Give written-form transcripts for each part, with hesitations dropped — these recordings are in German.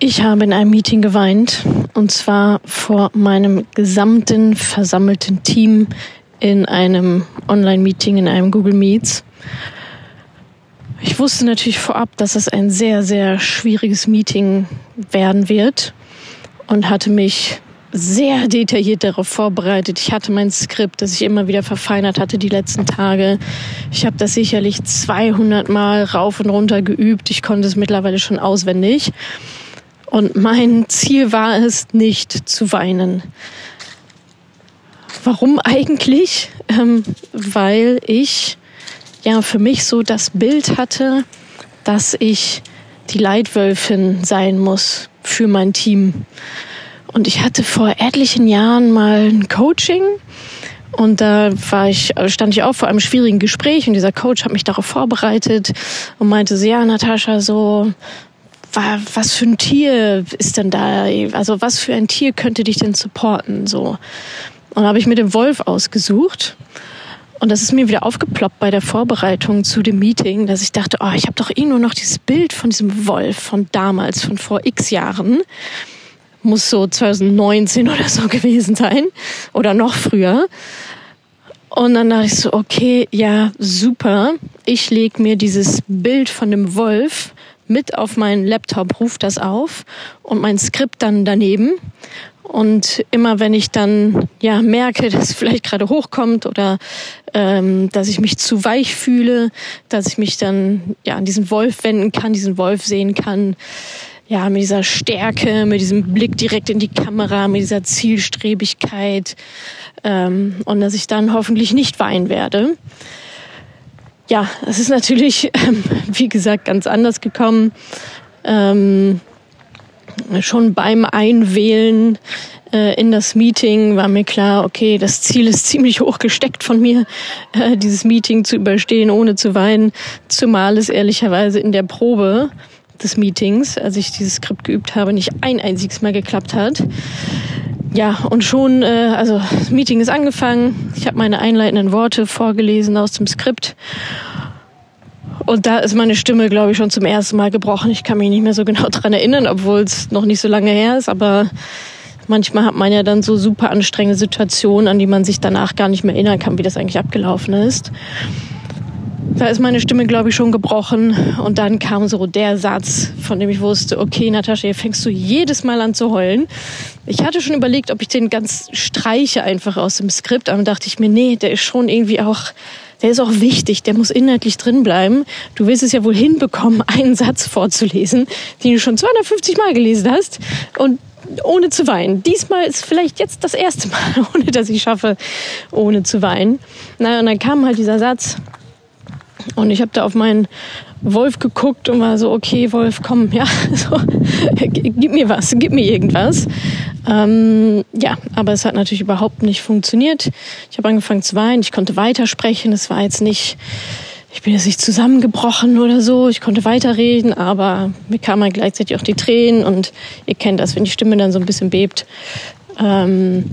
Ich habe in einem Meeting geweint, und zwar vor meinem gesamten versammelten Team in einem Online-Meeting, in einem Google Meets. Ich wusste natürlich vorab, dass es ein sehr, sehr schwieriges Meeting werden wird und hatte mich sehr detailliert darauf vorbereitet. Ich hatte mein Skript, das ich immer wieder verfeinert hatte die letzten Tage. Ich habe das sicherlich 200 Mal rauf und runter geübt. Ich konnte es mittlerweile schon auswendig. Und mein Ziel war es, nicht zu weinen. Warum eigentlich? Weil ich für mich so das Bild hatte, dass ich die Leitwölfin sein muss für mein Team. Und ich hatte vor etlichen Jahren mal ein Coaching und da stand ich auch vor einem schwierigen Gespräch und dieser Coach hat mich darauf vorbereitet und meinte so, ja, Natascha, so, was für ein Tier ist denn da? Also was für ein Tier könnte dich denn supporten? So. Und da habe ich mir den Wolf ausgesucht. Und das ist mir wieder aufgeploppt bei der Vorbereitung zu dem Meeting, dass ich dachte, ich habe doch nur noch dieses Bild von diesem Wolf von damals, von vor x Jahren. Muss so 2019 oder so gewesen sein. Oder noch früher. Und dann dachte ich so, okay, ja, super. Ich lege mir dieses Bild von dem Wolf mit auf meinen Laptop, rufe das auf und mein Skript dann daneben. Und immer wenn ich dann merke, dass es vielleicht gerade hochkommt oder dass ich mich zu weich fühle, dass ich mich dann an diesen Wolf wenden kann, diesen Wolf sehen kann, mit dieser Stärke, mit diesem Blick direkt in die Kamera, mit dieser Zielstrebigkeit und dass ich dann hoffentlich nicht weinen werde. Ja, es ist natürlich, wie gesagt, ganz anders gekommen. Schon beim Einwählen in das Meeting war mir klar, okay, das Ziel ist ziemlich hoch gesteckt von mir, dieses Meeting zu überstehen, ohne zu weinen. Zumal es ehrlicherweise in der Probe des Meetings, als ich dieses Skript geübt habe, nicht ein einziges Mal geklappt hat. Ja, und schon, das Meeting ist angefangen. Ich habe meine einleitenden Worte vorgelesen aus dem Skript. Und da ist meine Stimme, glaube ich, schon zum ersten Mal gebrochen. Ich kann mich nicht mehr so genau dran erinnern, obwohl es noch nicht so lange her ist. Aber manchmal hat man ja dann so super anstrengende Situationen, an die man sich danach gar nicht mehr erinnern kann, wie das eigentlich abgelaufen ist. Da ist meine Stimme, glaube ich, schon gebrochen. Und dann kam so der Satz, von dem ich wusste, okay, Natascha, hier fängst du jedes Mal an zu heulen. Ich hatte schon überlegt, ob ich den ganz streiche einfach aus dem Skript. Aber dann dachte ich mir, nee, der ist schon irgendwie der ist auch wichtig, der muss inhaltlich drin bleiben. Du willst es ja wohl hinbekommen, einen Satz vorzulesen, den du schon 250 Mal gelesen hast und ohne zu weinen. Diesmal ist vielleicht jetzt das erste Mal, ohne dass ich schaffe, ohne zu weinen. Und dann kam halt dieser Satz und ich habe da auf meinen Wolf geguckt und war so, okay, Wolf, komm, gib mir was, gib mir irgendwas. Aber es hat natürlich überhaupt nicht funktioniert. Ich habe angefangen zu weinen, ich konnte weitersprechen, es war jetzt nicht, ich bin jetzt nicht zusammengebrochen oder so, ich konnte weiterreden, aber mir kamen halt gleichzeitig auch die Tränen und ihr kennt das, wenn die Stimme dann so ein bisschen bebt. Und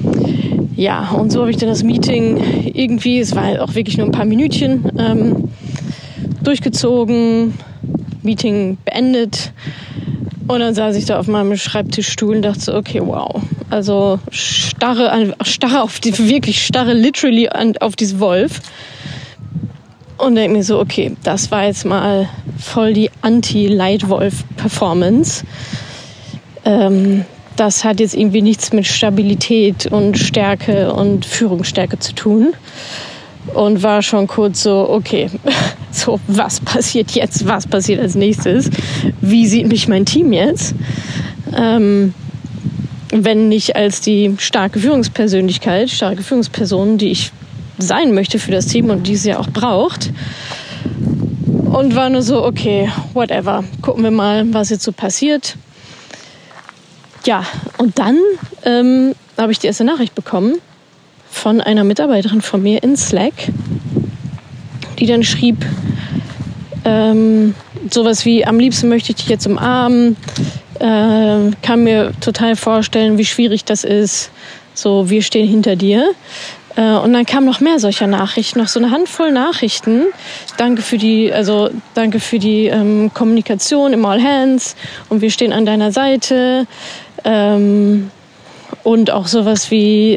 so habe ich dann das Meeting irgendwie, es war halt auch wirklich nur ein paar Minütchen, durchgezogen, Meeting beendet und dann saß ich da auf meinem Schreibtischstuhl und dachte so, okay, wow. Also starre literally auf diesen Wolf und denke mir so, okay, das war jetzt mal voll die Anti-Leitwolf-Performance. Das hat jetzt irgendwie nichts mit Stabilität und Stärke und Führungsstärke zu tun. Und war schon kurz so, okay, so, was passiert jetzt? Was passiert als nächstes? Wie sieht mich mein Team jetzt? Wenn nicht als die starke Führungsperson, die ich sein möchte für das Team und die es ja auch braucht. Und war nur so, okay, whatever. Gucken wir mal, was jetzt so passiert. Ja, und dann habe ich die erste Nachricht bekommen von einer Mitarbeiterin von mir in Slack, die dann schrieb, sowas wie, am liebsten möchte ich dich jetzt umarmen, kann mir total vorstellen, wie schwierig das ist, so, wir stehen hinter dir. Und dann kamen noch mehr solcher Nachrichten, noch so eine Handvoll Nachrichten. Danke für die Kommunikation im All Hands und wir stehen an deiner Seite. Und auch sowas wie,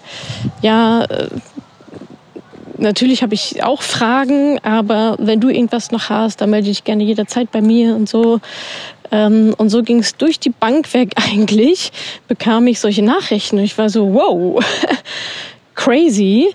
natürlich habe ich auch Fragen, aber wenn du irgendwas noch hast, dann melde dich gerne jederzeit bei mir und so. Und so ging es durch die Bank weg eigentlich, bekam ich solche Nachrichten. Und ich war so, wow, crazy.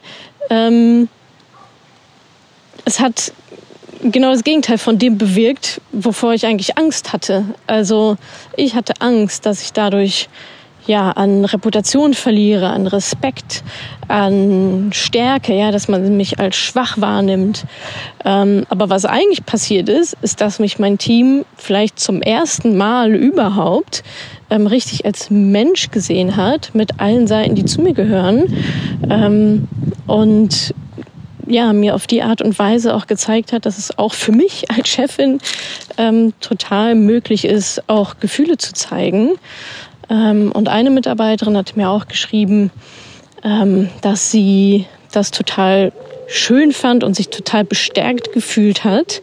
Es hat genau das Gegenteil von dem bewirkt, wovor ich eigentlich Angst hatte. Also ich hatte Angst, dass ich dadurch an Reputation verliere, an Respekt, an Stärke, dass man mich als schwach wahrnimmt. Aber was eigentlich passiert ist, dass mich mein Team vielleicht zum ersten Mal überhaupt richtig als Mensch gesehen hat, mit allen Seiten, die zu mir gehören. Und mir auf die Art und Weise auch gezeigt hat, dass es auch für mich als Chefin total möglich ist, auch Gefühle zu zeigen. Und eine Mitarbeiterin hat mir auch geschrieben, dass sie das total schön fand und sich total bestärkt gefühlt hat,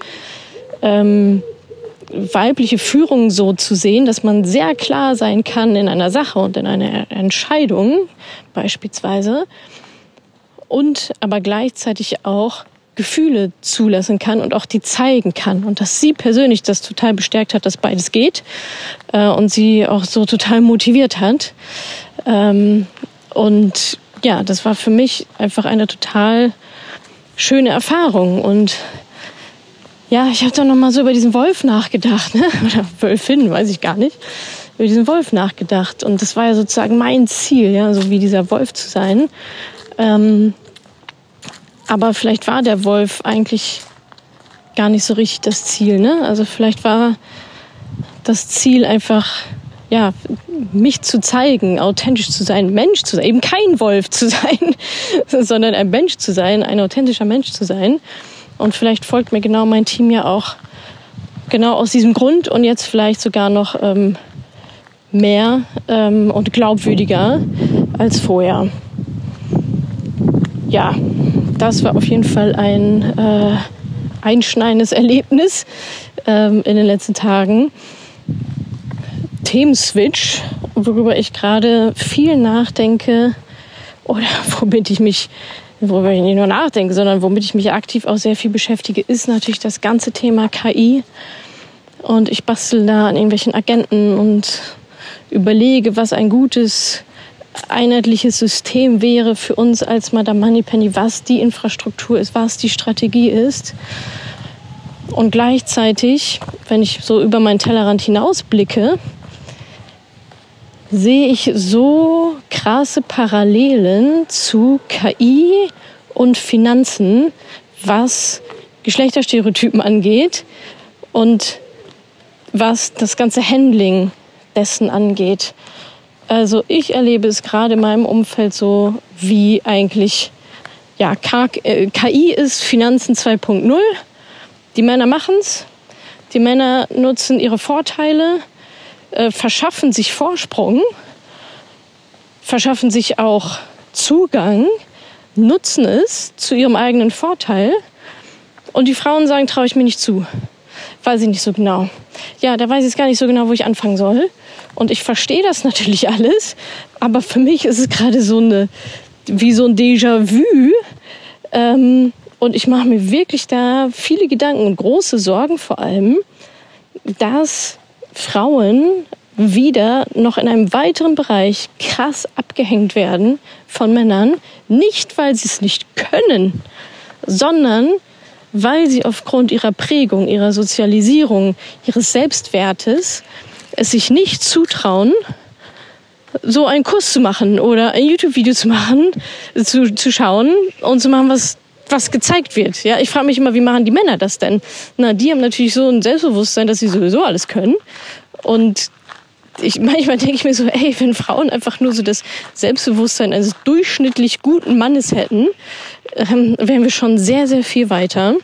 weibliche Führung so zu sehen, dass man sehr klar sein kann in einer Sache und in einer Entscheidung beispielsweise und aber gleichzeitig auch Gefühle zulassen kann und auch die zeigen kann. Und dass sie persönlich das total bestärkt hat, dass beides geht und sie auch so total motiviert hat. Und das war für mich einfach eine total schöne Erfahrung. Und ich habe dann nochmal so über diesen Wolf nachgedacht, ne? Oder Wölfin, weiß ich gar nicht. Über diesen Wolf nachgedacht. Und das war ja sozusagen mein Ziel, so wie dieser Wolf zu sein. Aber vielleicht war der Wolf eigentlich gar nicht so richtig das Ziel, ne? Also vielleicht war das Ziel einfach, mich zu zeigen, authentisch zu sein, Mensch zu sein, eben kein Wolf zu sein, sondern ein Mensch zu sein, ein authentischer Mensch zu sein. Und vielleicht folgt mir genau mein Team ja auch genau aus diesem Grund und jetzt vielleicht sogar noch mehr und glaubwürdiger als vorher. Ja, das war auf jeden Fall ein einschneidendes Erlebnis in den letzten Tagen. Themenswitch, worüber ich gerade viel nachdenke oder womit ich nicht nur nachdenke, sondern womit ich mich aktiv auch sehr viel beschäftige, ist natürlich das ganze Thema KI. Und ich bastel da an irgendwelchen Agenten und überlege, was ein gutes einheitliches System wäre für uns als Madame Moneypenny, was die Infrastruktur ist, was die Strategie ist. Und gleichzeitig, wenn ich so über meinen Tellerrand hinausblicke, sehe ich so krasse Parallelen zu KI und Finanzen, was Geschlechterstereotypen angeht und was das ganze Handling dessen angeht. Also ich erlebe es gerade in meinem Umfeld so, wie eigentlich KI ist Finanzen 2.0. Die Männer machen's, die Männer nutzen ihre Vorteile, verschaffen sich Vorsprung, verschaffen sich auch Zugang, nutzen es zu ihrem eigenen Vorteil. Und die Frauen sagen, traue ich mir nicht zu. Weiß ich nicht so genau. Ja, da weiß ich jetzt gar nicht so genau, wo ich anfangen soll. Und ich verstehe das natürlich alles, aber für mich ist es gerade wie so ein Déjà-vu. Und ich mache mir wirklich da viele Gedanken und große Sorgen vor allem, dass Frauen wieder noch in einem weiteren Bereich krass abgehängt werden von Männern. Nicht, weil sie es nicht können, sondern weil sie aufgrund ihrer Prägung, ihrer Sozialisierung, ihres Selbstwertes es sich nicht zutrauen, so einen Kurs zu machen oder ein YouTube-Video zu machen, zu schauen und zu machen, was gezeigt wird. Ja, ich frage mich immer, wie machen die Männer das denn? Na, die haben natürlich so ein Selbstbewusstsein, dass sie sowieso alles können. Und manchmal denke ich mir so, wenn Frauen einfach nur so das Selbstbewusstsein eines durchschnittlich guten Mannes hätten, wären wir schon sehr, sehr viel weiter.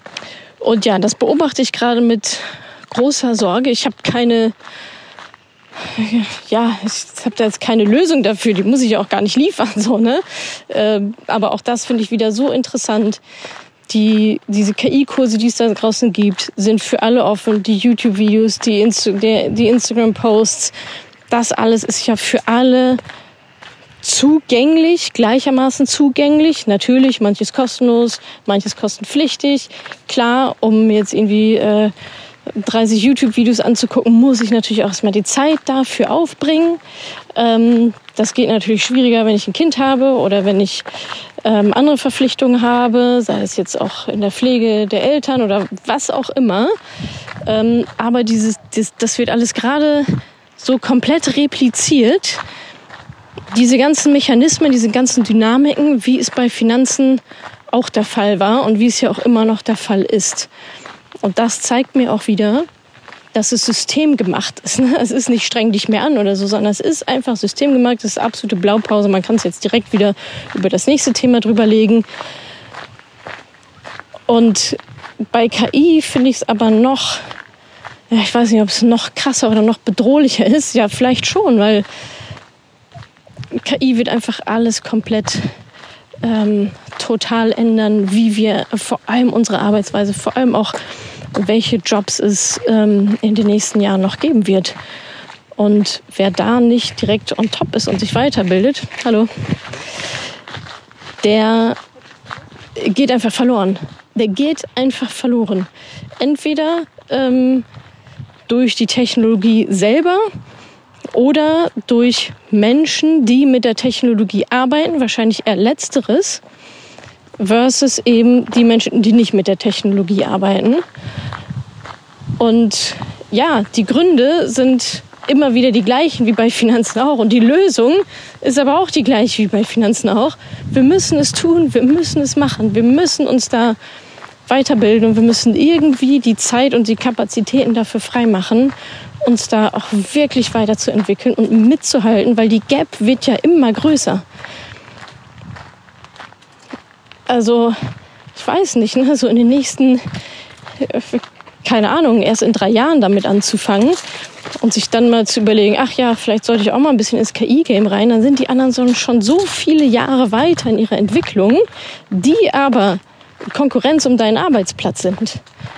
Und ja, das beobachte ich gerade mit großer Sorge. Ich habe keine ja, ich habe da jetzt keine Lösung dafür, die muss ich auch gar nicht liefern, so, ne? Aber auch das finde ich wieder so interessant. Diese KI-Kurse, die es da draußen gibt, sind für alle offen. Die YouTube-Videos, die Instagram-Posts, das alles ist ja für alle zugänglich, gleichermaßen zugänglich. Natürlich, manches kostenlos, manches kostenpflichtig. Klar, um jetzt irgendwie 30 YouTube-Videos anzugucken, muss ich natürlich auch erstmal die Zeit dafür aufbringen. Das geht natürlich schwieriger, wenn ich ein Kind habe oder wenn ich andere Verpflichtungen habe, sei es jetzt auch in der Pflege der Eltern oder was auch immer. Aber das wird alles gerade so komplett repliziert. Diese ganzen Mechanismen, diese ganzen Dynamiken, wie es bei Finanzen auch der Fall war und wie es ja auch immer noch der Fall ist. Und das zeigt mir auch wieder, dass es systemgemacht ist. Es ist nicht streng dich mehr an oder so, sondern es ist einfach systemgemacht. Das ist absolute Blaupause. Man kann es jetzt direkt wieder über das nächste Thema drüber legen. Und bei KI finde ich es aber noch, ja, ich weiß nicht, ob es noch krasser oder noch bedrohlicher ist. Ja, vielleicht schon, weil KI wird einfach alles komplett total ändern, wie wir vor allem unsere Arbeitsweise, vor allem auch welche Jobs es in den nächsten Jahren noch geben wird. Und wer da nicht direkt on top ist und sich weiterbildet, der geht einfach verloren. Der geht einfach verloren. Entweder durch die Technologie selber oder durch Menschen, die mit der Technologie arbeiten, wahrscheinlich eher Letzteres, versus eben die Menschen, die nicht mit der Technologie arbeiten. Und ja, die Gründe sind immer wieder die gleichen wie bei Finanzen auch. Und die Lösung ist aber auch die gleiche wie bei Finanzen auch. Wir müssen es tun, wir müssen es machen, wir müssen uns da weiterbilden und wir müssen irgendwie die Zeit und die Kapazitäten dafür freimachen, uns da auch wirklich weiterzuentwickeln und mitzuhalten, weil die Gap wird ja immer größer. Also, ich weiß nicht, ne, so in den nächsten, keine Ahnung, erst in 3 Jahren damit anzufangen und sich dann mal zu überlegen, ach ja, vielleicht sollte ich auch mal ein bisschen ins KI-Game rein, dann sind die anderen schon so viele Jahre weiter in ihrer Entwicklung, die aber Konkurrenz um deinen Arbeitsplatz sind.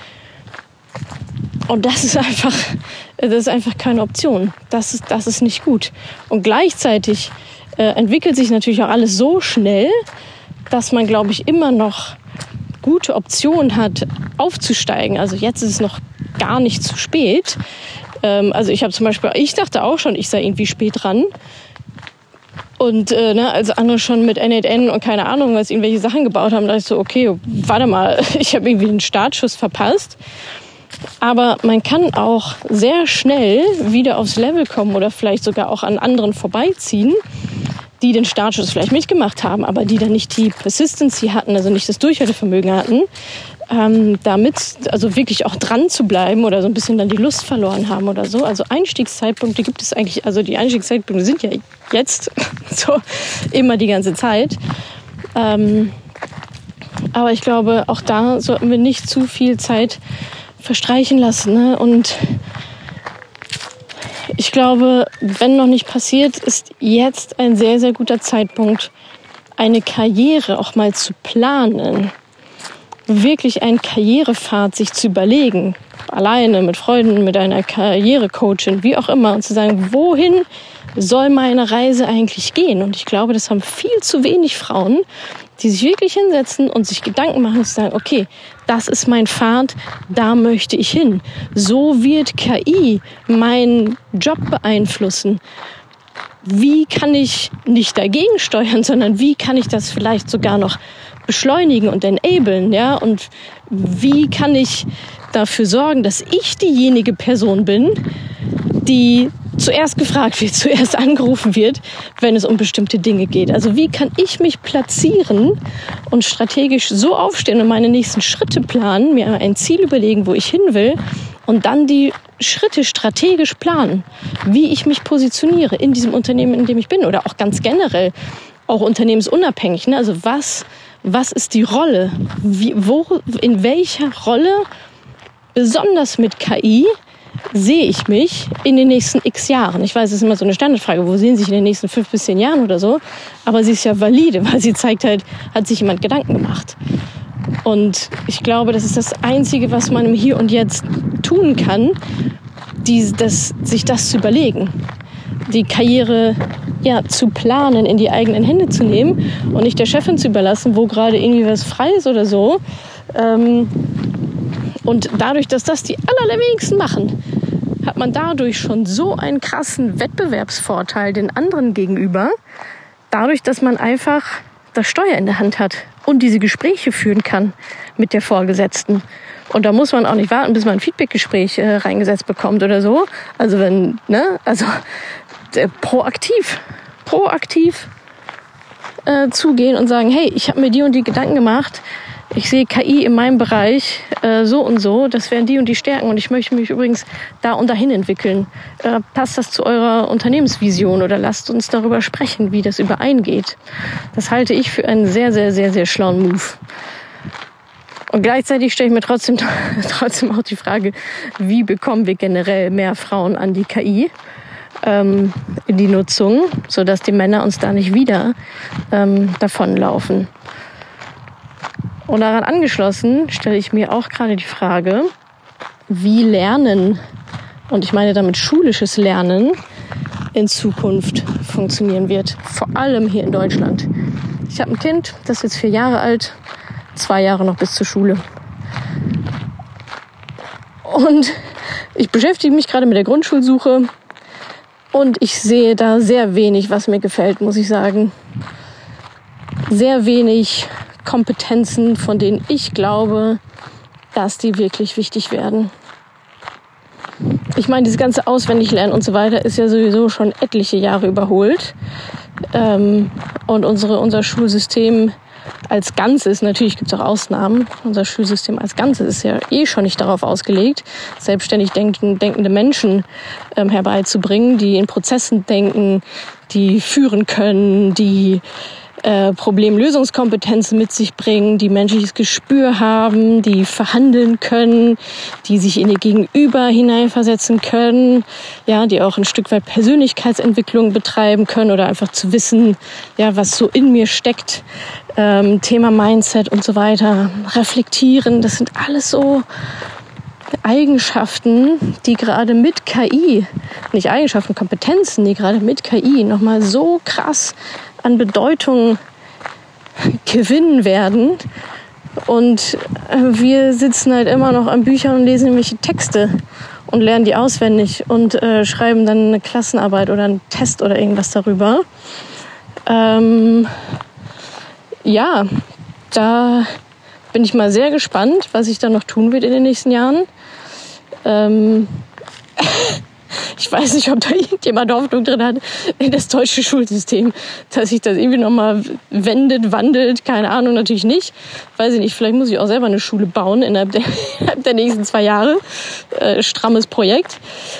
Und das ist einfach keine Option. Das ist nicht gut. Und gleichzeitig entwickelt sich natürlich auch alles so schnell, dass man, glaube ich, immer noch gute Optionen hat, aufzusteigen. Also jetzt ist es noch gar nicht zu spät. Also ich dachte auch schon, ich sei irgendwie spät dran. Und als andere schon mit N8N und keine Ahnung, was irgendwelche Sachen gebaut haben, dachte ich so, okay, warte mal, ich habe irgendwie den Startschuss verpasst. Aber man kann auch sehr schnell wieder aufs Level kommen oder vielleicht sogar auch an anderen vorbeiziehen, die den Startschuss vielleicht mitgemacht haben, aber die dann nicht die Persistency hatten, also nicht das Durchhaltevermögen hatten, damit also wirklich auch dran zu bleiben oder so ein bisschen dann die Lust verloren haben oder so. Also Einstiegszeitpunkte gibt es eigentlich, also die Einstiegszeitpunkte sind ja jetzt so immer die ganze Zeit. Aber ich glaube, auch da sollten wir nicht zu viel Zeit verstreichen lassen, ne? Und ich glaube, wenn noch nicht passiert, ist jetzt ein sehr, sehr guter Zeitpunkt, eine Karriere auch mal zu planen. Wirklich einen Karrierepfad sich zu überlegen. Alleine, mit Freunden, mit einer Karrierecoachin, wie auch immer. Und zu sagen, wohin soll meine Reise eigentlich gehen? Und ich glaube, das haben viel zu wenig Frauen, die sich wirklich hinsetzen und sich Gedanken machen und sagen, okay, das ist mein Pfad, da möchte ich hin. So wird KI meinen Job beeinflussen. Wie kann ich nicht dagegen steuern, sondern wie kann ich das vielleicht sogar noch beschleunigen und enablen, ja? Und wie kann ich dafür sorgen, dass ich diejenige Person bin, die zuerst gefragt wird, zuerst angerufen wird, wenn es um bestimmte Dinge geht. Also wie kann ich mich platzieren und strategisch so aufstehen und meine nächsten Schritte planen, mir ein Ziel überlegen, wo ich hin will und dann die Schritte strategisch planen, wie ich mich positioniere in diesem Unternehmen, in dem ich bin oder auch ganz generell, auch unternehmensunabhängig. Ne? Also was ist die Rolle? In welcher Rolle, besonders mit KI, sehe ich mich in den nächsten x Jahren? Ich weiß, es ist immer so eine Standardfrage, wo sehen Sie sich in den nächsten 5 bis 10 Jahren oder so? Aber sie ist ja valide, weil sie zeigt halt, hat sich jemand Gedanken gemacht. Und ich glaube, das ist das Einzige, was man im Hier und Jetzt tun kann, sich das zu überlegen. Die Karriere zu planen, in die eigenen Hände zu nehmen und nicht der Chefin zu überlassen, wo gerade irgendwie was frei ist oder so. Und dadurch, dass das die allerwenigsten machen, hat man dadurch schon so einen krassen Wettbewerbsvorteil den anderen gegenüber, dadurch, dass man einfach das Steuer in der Hand hat und diese Gespräche führen kann mit der Vorgesetzten. Und da muss man auch nicht warten, bis man ein Feedbackgespräch reingesetzt bekommt oder so. Also proaktiv zugehen und sagen, hey, ich habe mir die und die Gedanken gemacht. Ich sehe KI in meinem Bereich so und so. Das wären die und die Stärken. Und ich möchte mich übrigens da und dahin entwickeln. Passt das zu eurer Unternehmensvision oder lasst uns darüber sprechen, wie das übereingeht. Das halte ich für einen sehr, sehr, sehr, sehr schlauen Move. Und gleichzeitig stelle ich mir trotzdem auch die Frage, wie bekommen wir generell mehr Frauen an die KI, in die Nutzung, sodass die Männer uns da nicht wieder davonlaufen. Und daran angeschlossen stelle ich mir auch gerade die Frage, wie Lernen, und ich meine damit schulisches Lernen, in Zukunft funktionieren wird. Vor allem hier in Deutschland. Ich habe ein Kind, das ist jetzt 4 Jahre alt, 2 Jahre noch bis zur Schule. Und ich beschäftige mich gerade mit der Grundschulsuche und ich sehe da sehr wenig, was mir gefällt, muss ich sagen. Sehr wenig Kompetenzen, von denen ich glaube, dass die wirklich wichtig werden. Ich meine, dieses ganze Auswendiglernen und so weiter ist ja sowieso schon etliche Jahre überholt. Und unser Schulsystem als Ganzes, natürlich gibt es auch Ausnahmen, unser Schulsystem als Ganzes ist ja schon nicht darauf ausgelegt, selbstständig denkende Menschen herbeizubringen, die in Prozessen denken, die führen können, die Problemlösungskompetenzen mit sich bringen, die menschliches Gespür haben, die verhandeln können, die sich in ihr Gegenüber hineinversetzen können, ja, die auch ein Stück weit Persönlichkeitsentwicklung betreiben können oder einfach zu wissen, ja, was so in mir steckt, Thema Mindset und so weiter, reflektieren, das sind alles so Eigenschaften, die gerade mit KI, nicht Eigenschaften, Kompetenzen, die gerade mit KI nochmal so krass an Bedeutung gewinnen werden. Und wir sitzen halt immer noch an Büchern und lesen irgendwelche Texte und lernen die auswendig und schreiben dann eine Klassenarbeit oder einen Test oder irgendwas darüber. Ja, da bin ich mal sehr gespannt, was sich da noch tun wird in den nächsten Jahren. Ich weiß nicht, ob da irgendjemand Hoffnung drin hat in das deutsche Schulsystem, dass sich das irgendwie nochmal wandelt. Keine Ahnung, natürlich nicht. Weiß ich nicht, vielleicht muss ich auch selber eine Schule bauen innerhalb der nächsten 2 Jahre. Strammes Projekt.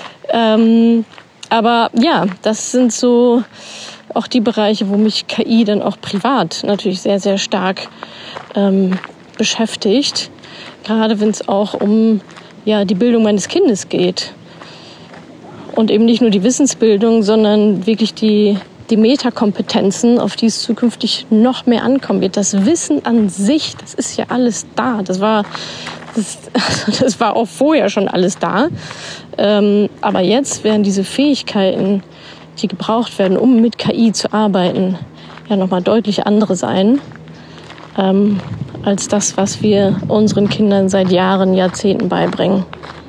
Aber ja, das sind so auch die Bereiche, wo mich KI dann auch privat natürlich sehr, sehr stark beschäftigt. Gerade wenn es auch um die Bildung meines Kindes geht. Und eben nicht nur die Wissensbildung, sondern wirklich die Metakompetenzen, auf die es zukünftig noch mehr ankommen wird. Das Wissen an sich, das ist ja alles da. Das war auch vorher schon alles da. Aber jetzt werden diese Fähigkeiten, die gebraucht werden, um mit KI zu arbeiten, ja nochmal deutlich andere sein, als das, was wir unseren Kindern seit Jahren, Jahrzehnten beibringen.